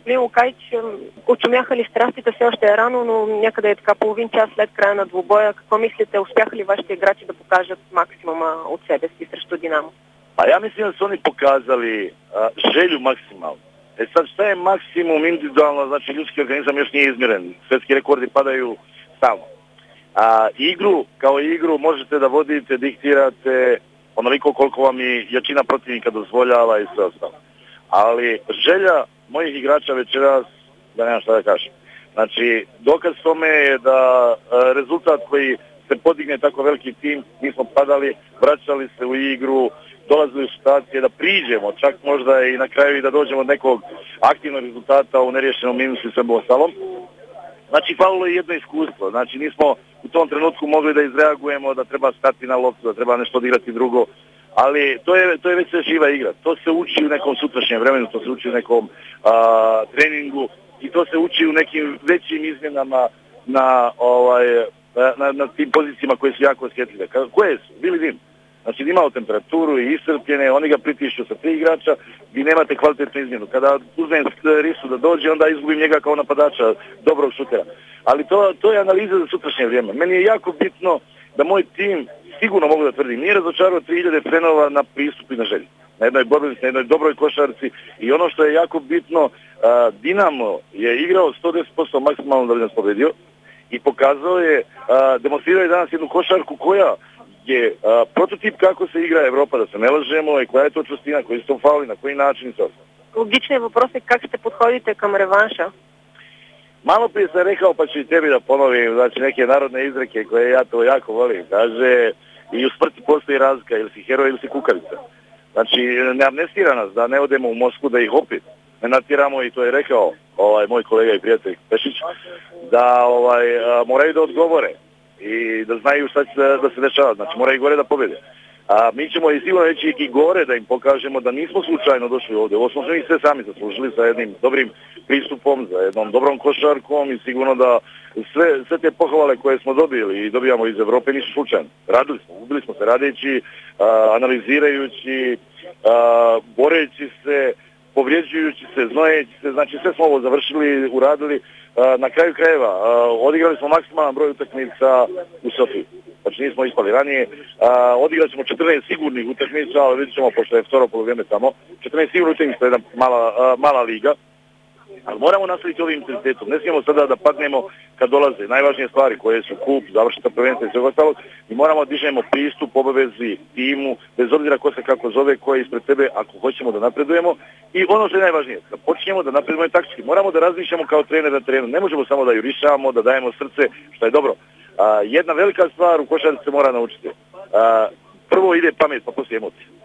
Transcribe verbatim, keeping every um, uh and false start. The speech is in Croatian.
господин Лукайч, очумяха ли страстите, все още е рано, но някъде е така половин час след края на двубоя. Какво мислите, успяха ли вашите играчи да покажат максимума от себе си срещу Динамо? Pa ja mislim da su oni pokazali a, želju maksimalno. E sad šta je maksimum individualno, znači ljudski organizam još nije izmjeren, svjetski rekordi padaju stalno. A igru, kao igru možete da vodite, diktirate onoliko koliko vam i jačina protivnika dozvoljava i sve ostalo. Ali želja mojih igrača večeras, da nemam šta da kažem. Znači, dokaz tome je da a, rezultat koji se podigne tako veliki tim, mi smo padali, vraćali se u igru, dolazili u situacije da priđemo, čak možda i na kraju i da dođemo od nekog aktivnog rezultata u neriješenom minusu i svemu ostalom. Znači, falilo je jedno iskustvo. Znači, nismo u tom trenutku mogli da izreagujemo, da treba stati na loptu, da treba nešto odigrati drugo. Ali to je, to je već sve živa igra. To se uči u nekom sutrašnjem vremenu, to se uči u nekom a, treningu i to se uči u nekim većim izmjenama na, ovaj, na, na tim pozicijama koje su jako osjetljive. Koje su? Bili dim. Znači, imao temperaturu i iscrpljene, oni ga pritišću sa tri igrača, vi nemate kvalitetnu izmjenu. Kada uzmem Risu da dođe, onda izgubim njega kao napadača, dobrog šutera. Ali to, to je analiza za sutrašnje vrijeme. Meni je jako bitno da moj tim, sigurno mogu da tvrdim, nije razočarao tri hiljade frenova na pristup i na želji. Na jednoj borbenosti, na jednoj dobroj košarci. I ono što je jako bitno, a, Dinamo je igrao sto deset posto maksimalno da bi nas pobedio i pokazao je, a, demonstrirao je danas jednu košarku koja je a, prototip kako se igra Evropa, da se ne lažemo, i koja je to čvrstina, koji su to fauli, na koji način i sve. Логичният въпрос е как ще подходите към реванша? Malo prije sam rekao, pa ću i tebi da ponovim, znači neke narodne izreke koje ja to jako volim. Kaže, i u smrti postoji razlika, ili si heroj ili si kukavica. Znači, ne amnestira nas da ne odemo u Moskvu, da ih opet ne natiramo, i to je rekao ovaj moj kolega i prijatelj Pešić, da ovaj a, moraju da odgovore i da znaju šta će da se dešava. Znači, moraju gore da pobjede. A mi ćemo i sigurno reći i gore da im pokažemo da nismo slučajno došli ovdje. Ovo smo mi sve sami zaslužili sa jednim dobrim pristupom, za jednom dobrom košarkom i sigurno da sve, sve te pohvale koje smo dobili i dobijamo iz Evrope nisu slučajno. Radili smo, ubili smo se radeći, a, analizirajući, a, boreći se, povrijeđujući se, znojeći se, znači sve smo ovo završili, uradili. A, na kraju krajeva a, odigrali smo maksimalan broj utakmica u Sofiji. Znači nismo ispali ranije, a, odigrali smo četrnaest sigurnih utakmica, ali vidjet ćemo, pošto je vtoro poluvrijeme tamo, četrnaest sigurnih utakmica, jedna mala, a, mala liga, ali moramo nastaviti ovim intenzitetom, ne smijemo sada da padnemo kad dolaze najvažnije stvari koje su kup, završita prvenstva i sve ostalo, i moramo da dižemo pristup, obavezi timu, bez obzira ko se kako zove, ko je ispred tebe, ako hoćemo da napredujemo, i ono što je najvažnije, da počinjemo da napredujemo taktički, moramo da razmišljamo kao trener na terenu, ne možemo samo da jurišamo, da dajemo srce, što je dobro. A, jedna velika stvar u košarci se mora naučiti. A, prvo ide pamet, pa poslije emocije.